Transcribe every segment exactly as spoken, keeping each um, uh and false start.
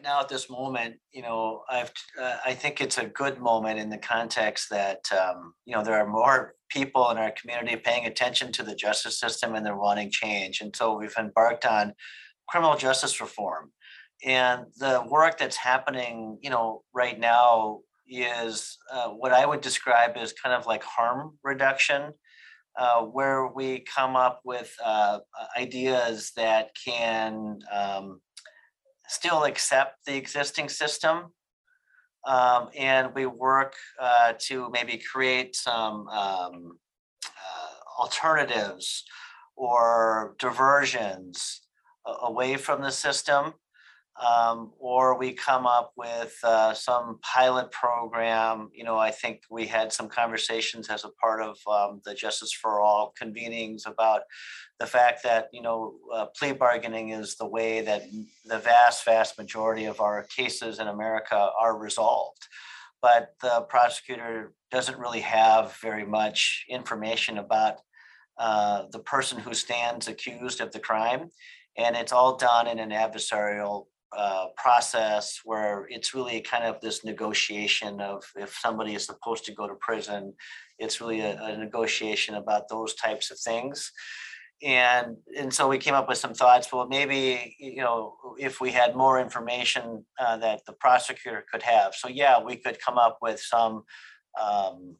now at this moment, you know, I've uh, I think it's a good moment in the context that um, you know there are more people in our community paying attention to the justice system and they're wanting change, and so we've embarked on criminal justice reform, and the work that's happening, you know, right now is uh, what I would describe as kind of like harm reduction, uh, where we come up with uh, ideas that can um, still accept the existing system, um, and we work uh, to maybe create some um, uh, alternatives or diversions a- away from the system, um, or we come up with uh, some pilot program. You know, I think we had some conversations as a part of um, the Justice for All convenings about the fact that, you know, uh, plea bargaining is the way that the vast, vast majority of our cases in America are resolved. But the prosecutor doesn't really have very much information about uh, the person who stands accused of the crime. And it's all done in an adversarial uh, process where it's really kind of this negotiation of if somebody is supposed to go to prison, it's really a, a negotiation about those types of things. And and so we came up with some thoughts. Well, maybe, you know, if we had more information uh, that the prosecutor could have. So yeah, we could come up with some um,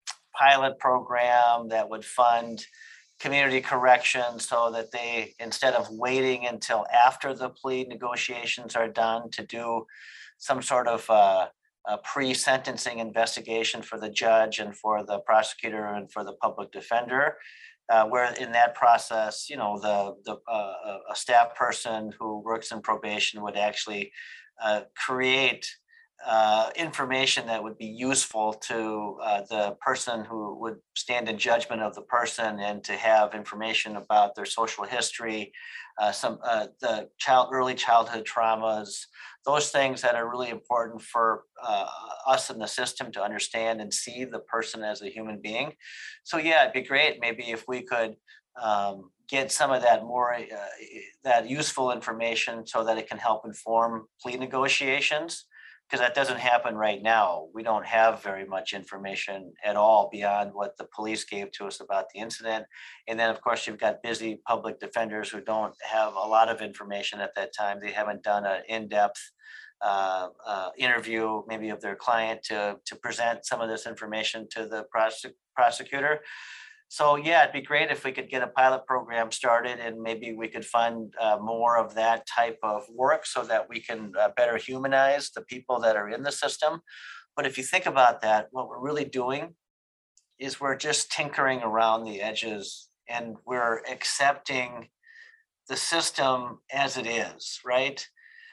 pilot program that would fund community corrections so that they, instead of waiting until after the plea negotiations are done to do some sort of uh, a pre-sentencing investigation for the judge and for the prosecutor and for the public defender, uh, where in that process, you know, the the uh, a staff person who works in probation would actually uh, create uh, information that would be useful to uh, the person who would stand in judgment of the person, and to have information about their social history, uh, some uh, the child early childhood traumas, those things that are really important for uh, us in the system to understand and see the person as a human being. So yeah, it'd be great maybe if we could um, get some of that more uh, that useful information so that it can help inform plea negotiations, because that doesn't happen right now. We don't have very much information at all beyond what the police gave to us about the incident. And then, of course, you've got busy public defenders who don't have a lot of information at that time. They haven't done an in-depth uh, uh, interview, maybe of their client, to, to present some of this information to the prosec- prosecutor. So yeah, it'd be great if we could get a pilot program started, and maybe we could fund uh, more of that type of work so that we can uh, better humanize the people that are in the system. But if you think about that, what we're really doing is we're just tinkering around the edges, and we're accepting the system as it is, right?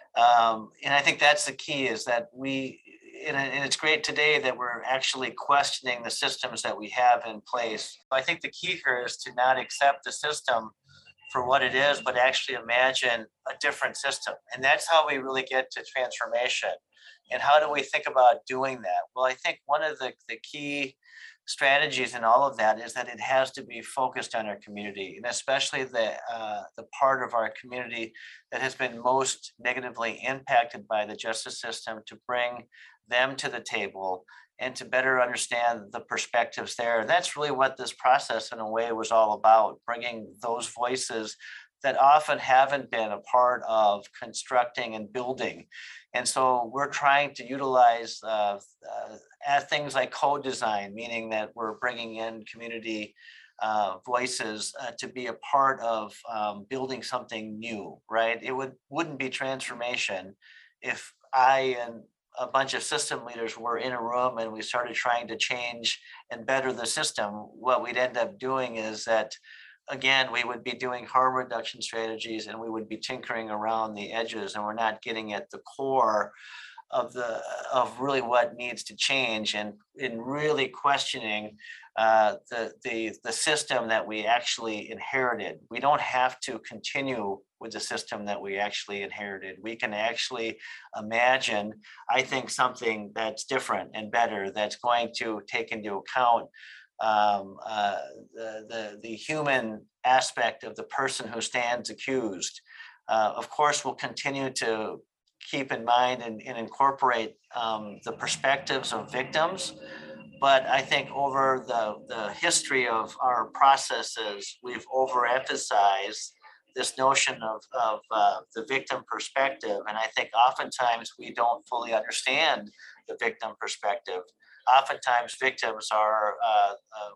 Um, and I think that's the key, is that we, and, and it's great today that we're actually questioning the systems that we have in place. I think the key here is to not accept the system for what it is, but actually imagine a different system. And that's how we really get to transformation. And how do we think about doing that? Well, I think one of the, the key strategies in all of that is that it has to be focused on our community, and especially the uh, the part of our community that has been most negatively impacted by the justice system, to bring them to the table and to better understand the perspectives there. And that's really what this process, in a way, was all about: bringing those voices that often haven't been a part of constructing and building. And so we're trying to utilize uh, uh, things like co-design, meaning that we're bringing in community uh, voices uh, to be a part of um, building something new, right? It would, wouldn't be transformation if I and a bunch of system leaders were in a room and we started trying to change and better the system. What we'd end up doing is that, again, we would be doing harm reduction strategies, and we would be tinkering around the edges, and we're not getting at the core of the of really what needs to change, and in really questioning uh, the the the system that we actually inherited. We don't have to continue with the system that we actually inherited. We can actually imagine, I think, something that's different and better, that's going to take into account um, uh, the, the, the human aspect of the person who stands accused. Uh, of course, we'll continue to keep in mind and, and incorporate um, the perspectives of victims. But I think over the, the history of our processes, we've overemphasized this notion of, of uh, the victim perspective. And I think oftentimes we don't fully understand the victim perspective. Oftentimes victims are uh, uh,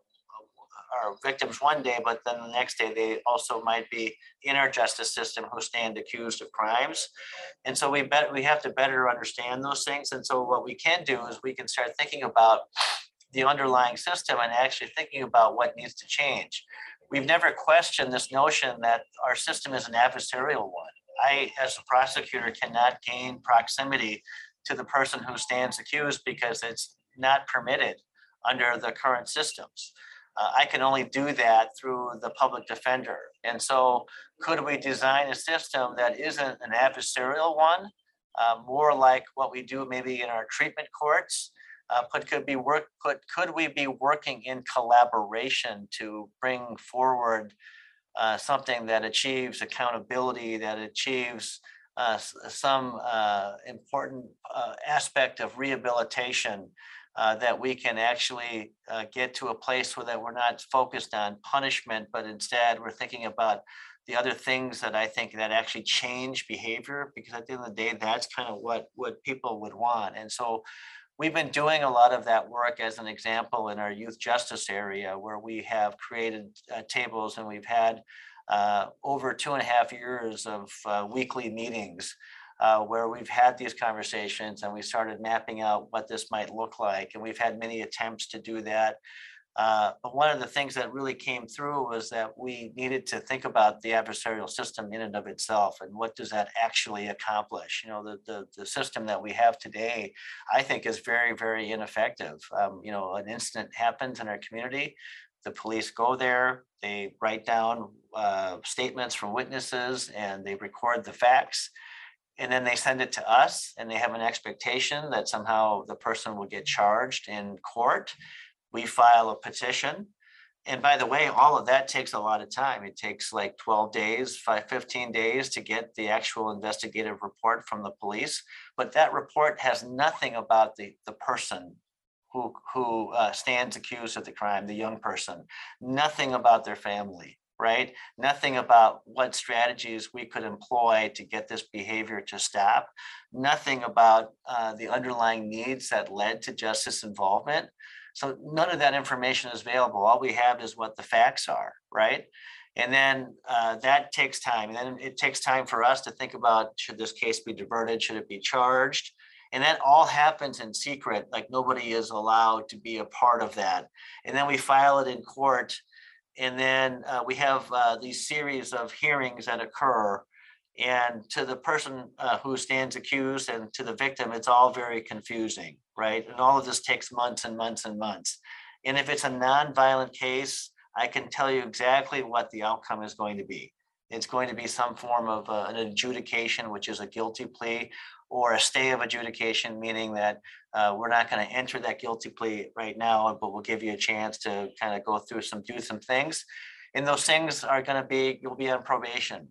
are victims one day, but then the next day they also might be in our justice system who stand accused of crimes. And so we bet we have to better understand those things. And so what we can do is we can start thinking about the underlying system and actually thinking about what needs to change. We've never questioned this notion that our system is an adversarial one. I, as a prosecutor, cannot gain proximity to the person who stands accused because it's not permitted under the current systems. Uh, I can only do that through the public defender. And so could we design a system that isn't an adversarial one, uh, more like what we do maybe in our treatment courts? Uh, but could be work, could, could we be working in collaboration to bring forward uh, something that achieves accountability, that achieves uh, some uh, important uh, aspect of rehabilitation, uh, that we can actually uh, get to a place where that we're not focused on punishment, but instead we're thinking about the other things that I think that actually change behavior, because at the end of the day, that's kind of what, what people would want. And so we've been doing a lot of that work, as an example, in our youth justice area, where we have created uh, tables, and we've had uh, over two and a half years of uh, weekly meetings uh, where we've had these conversations, and we started mapping out what this might look like. And we've had many attempts to do that. Uh, but one of the things that really came through was that we needed to think about the adversarial system in and of itself, and what does that actually accomplish? You know, the the, the system that we have today, I think, is very, very ineffective. Um, you know, an incident happens in our community, the police go there, they write down uh, statements from witnesses, and they record the facts. And then they send it to us, and they have an expectation that somehow the person will get charged in court. We file a petition. And by the way, all of that takes a lot of time. It takes like twelve days, five, fifteen days to get the actual investigative report from the police. But that report has nothing about the, the person who, who uh, stands accused of the crime, the young person, nothing about their family, right? Nothing about what strategies we could employ to get this behavior to stop, nothing about uh, the underlying needs that led to justice involvement. So none of that information is available. All we have is what the facts are, right? And then uh, that takes time. And then it takes time for us to think about, should this case be diverted? Should it be charged? And that all happens in secret, like nobody is allowed to be a part of that. And then we file it in court. And then uh, we have uh, these series of hearings that occur. And to the person uh, who stands accused and to the victim, it's all very confusing, right? And all of this takes months and months and months. And if it's a non-violent case, I can tell you exactly what the outcome is going to be. It's going to be some form of uh, an adjudication, which is a guilty plea, or a stay of adjudication, meaning that uh, we're not going to enter that guilty plea right now, but we'll give you a chance to kind of go through some, do some things. And those things are going to be, you'll be on probation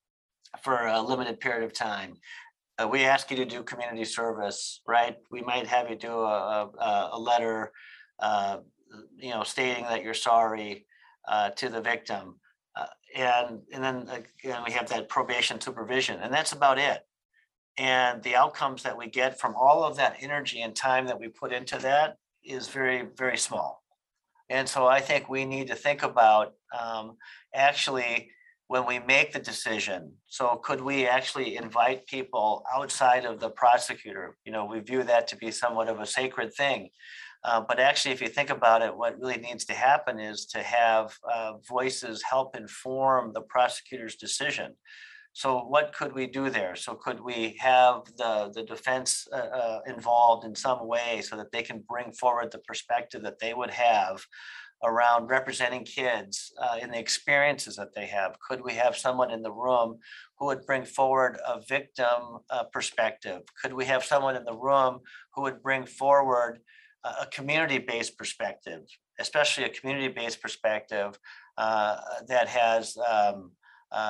for a limited period of time. Uh, we ask you to do community service, right? We might have you do a, a, a letter, uh, you know, stating that you're sorry uh, to the victim. Uh, and, and then again, we have that probation supervision, and that's about it. And the outcomes that we get from all of that energy and time that we put into that is very, very small. And so I think we need to think about um, actually, when we make the decision, so could we actually invite people outside of the prosecutor? You know, we view that to be somewhat of a sacred thing. Uh, but actually, if you think about it, what really needs to happen is to have uh, voices help inform the prosecutor's decision. So what could we do there? So could we have the, the defense uh, uh, involved in some way so that they can bring forward the perspective that they would have around representing kids uh, in the experiences that they have? Could we have someone in the room who would bring forward a victim uh, perspective? Could we have someone in the room who would bring forward a, a community-based perspective, especially a community-based perspective uh, that has um, uh,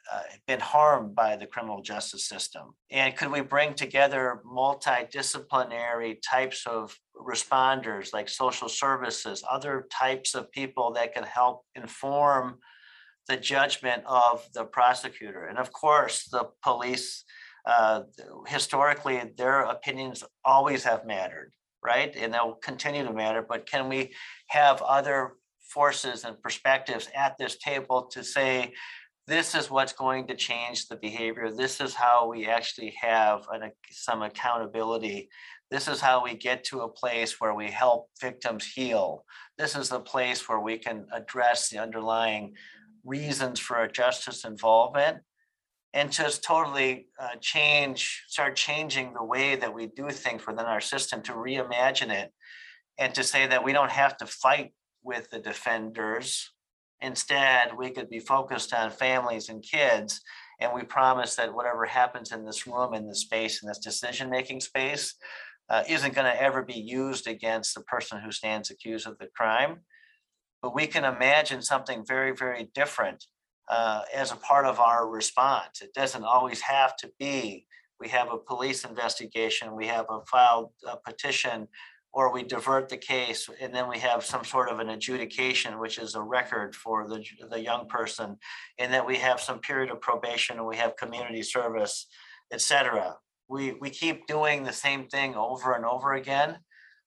uh, been harmed by the criminal justice system? And could we bring together multidisciplinary types of responders like social services, other types of people that can help inform the judgment of the prosecutor? And of course, the police, uh, historically, their opinions always have mattered, right? And they'll continue to matter, but can we have other forces and perspectives at this table to say, this is what's going to change the behavior. This is how we actually have an, some accountability. This is how we get to a place where we help victims heal. This is a place where we can address the underlying reasons for a justice involvement and just totally uh, change, start changing the way that we do things within our system, to reimagine it and to say that we don't have to fight with the defenders. Instead, we could be focused on families and kids, and we promise that whatever happens in this room, in this space, in this decision-making space, uh, isn't going to ever be used against the person who stands accused of the crime. But we can imagine something very, very different uh, as a part of our response. It doesn't always have to be, we have a police investigation, we have a filed a petition, or we divert the case, and then we have some sort of an adjudication, which is a record for the, the young person, and that we have some period of probation, and we have community service, et cetera. We, we keep doing the same thing over and over again,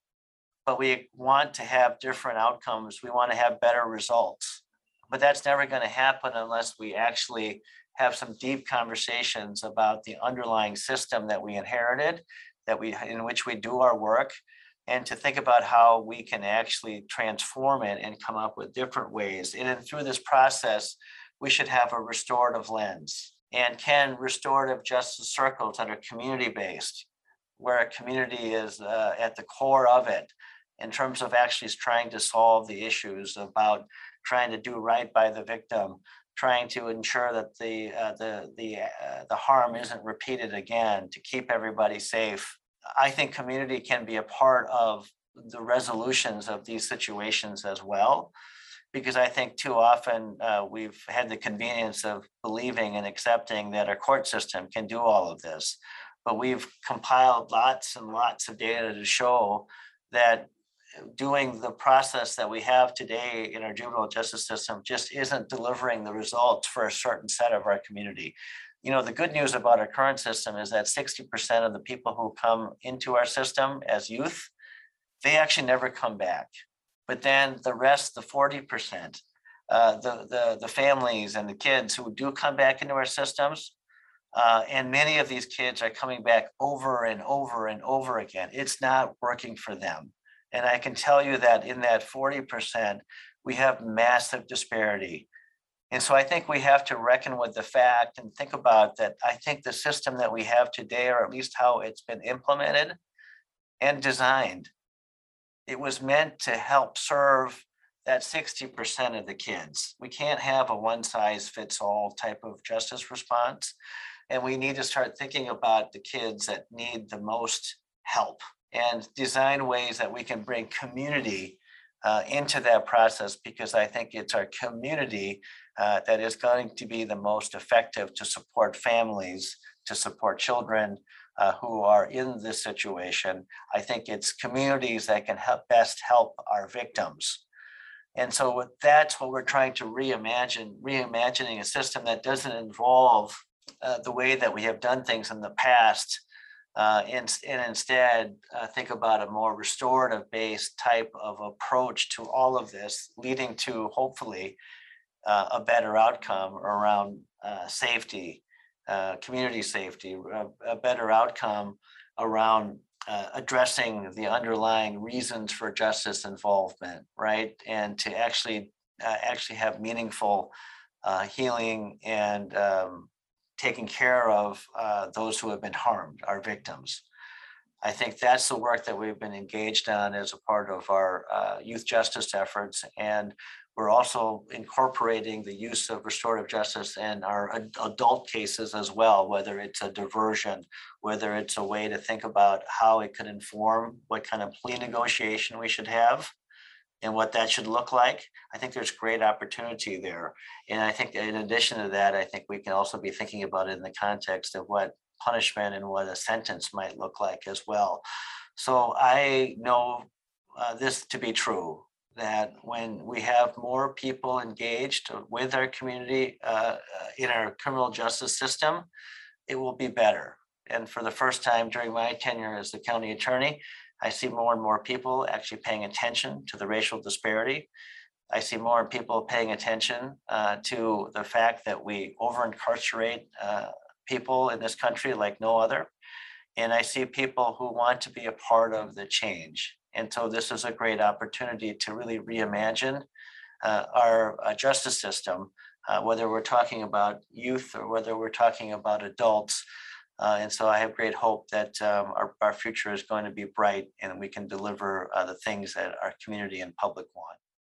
but we want to have different outcomes. We want to have better results, but that's never going to happen unless we actually have some deep conversations about the underlying system that we inherited, that we, in which we do our work, and to think about how we can actually transform it and come up with different ways. And then through this process, we should have a restorative lens. And can restorative justice circles that are community-based, where a community is uh, at the core of it, in terms of actually trying to solve the issues about trying to do right by the victim, trying to ensure that the uh, the the uh, the harm isn't repeated again, to keep everybody safe. I think community can be a part of the resolutions of these situations as well, because I think too often uh, we've had the convenience of believing and accepting that our court system can do all of this. But we've compiled lots and lots of data to show that doing the process that we have today in our juvenile justice system just isn't delivering the results for a certain set of our community. You know, the good news about our current system is that sixty percent of the people who come into our system as youth, they actually never come back. But then the rest, the forty percent, uh, the, the, the families and the kids who do come back into our systems, uh, and many of these kids are coming back over and over and over again. It's not working for them. And I can tell you that in that forty percent, we have massive disparity. And so I think we have to reckon with the fact and think about that. I think the system that we have today, or at least how it's been implemented and designed, it was meant to help serve that sixty percent of the kids. We can't have a one size fits all type of justice response. And we need to start thinking about the kids that need the most help and design ways that we can bring community uh, into that process, because I think it's our community uh, that is going to be the most effective to support families, to support children uh, who are in this situation. I think it's communities that can help best help our victims. And so that's what we're trying to reimagine, reimagining a system that doesn't involve uh, the way that we have done things in the past, Uh, and, and instead uh, think about a more restorative based type of approach to all of this, leading to hopefully uh, a better outcome around uh, safety, uh, community safety, a, a better outcome around uh, addressing the underlying reasons for justice involvement, right? And to actually uh, actually have meaningful uh, healing and um, taking care of uh, those who have been harmed, our victims. I think that's the work that we've been engaged on as a part of our uh, youth justice efforts. And we're also incorporating the use of restorative justice in our ad- adult cases as well, whether it's a diversion, whether it's a way to think about how it could inform what kind of plea negotiation we should have, and what that should look like, I think there's great opportunity there. And I think in addition to that, I think we can also be thinking about it in the context of what punishment and what a sentence might look like as well. So I know uh, this to be true, that when we have more people engaged with our community uh, uh, in our criminal justice system, it will be better. And for the first time during my tenure as the county attorney, I see more and more people actually paying attention to the racial disparity. I see more people paying attention uh, to the fact that we over incarcerate uh, people in this country like no other. And I see people who want to be a part of the change. And so this is a great opportunity to really reimagine uh, our uh, justice system, uh, whether we're talking about youth or whether we're talking about adults. Uh, and so I have great hope that um, our, our future is going to be bright and we can deliver uh, the things that our community and public want.